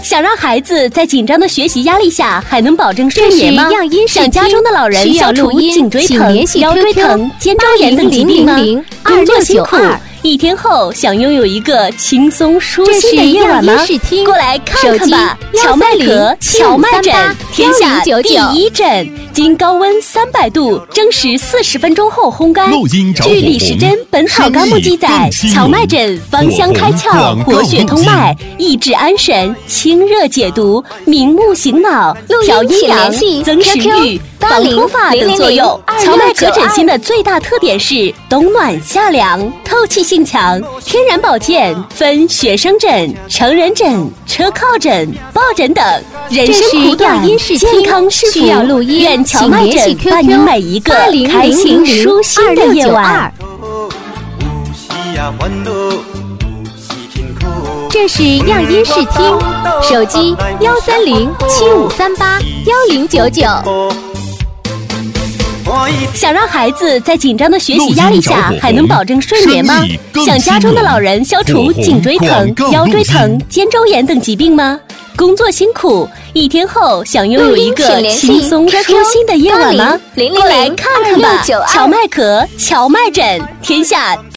想让孩子在紧张的学习压力下还能保证睡眠吗？想家中的老人消除颈椎疼、腰椎疼、肩周炎等疾病吗？工作辛苦，一天后想拥有一个轻松舒心的夜晚吗？过来看看吧！荞麦壳、荞麦枕，天下第一枕，经高温300度蒸食40分钟后烘干。据李时珍《本草纲目》记载，荞麦枕芳香开窍，活血通脉，益智安神，清热解毒，明目醒脑，调阴阳，增食欲，防脱发等作用。荞麦壳枕芯的最大特点是冬暖夏凉，透气性强，天然保健，分学生枕、成人枕、车靠枕、抱枕等。人生苦短，健康是福，愿荞麦枕伴你每一个开心舒心的夜晚。 这是样音视听，手机130-7538-1099。 想让孩子在紧张的学习压力下还能保证睡眠吗？想家中的老人消除颈椎疼、腰椎疼、肩周炎等疾病吗？工作辛苦，一天后想拥有一个轻松舒心的夜晚吗？过来看看吧！荞麦壳、荞麦枕，天下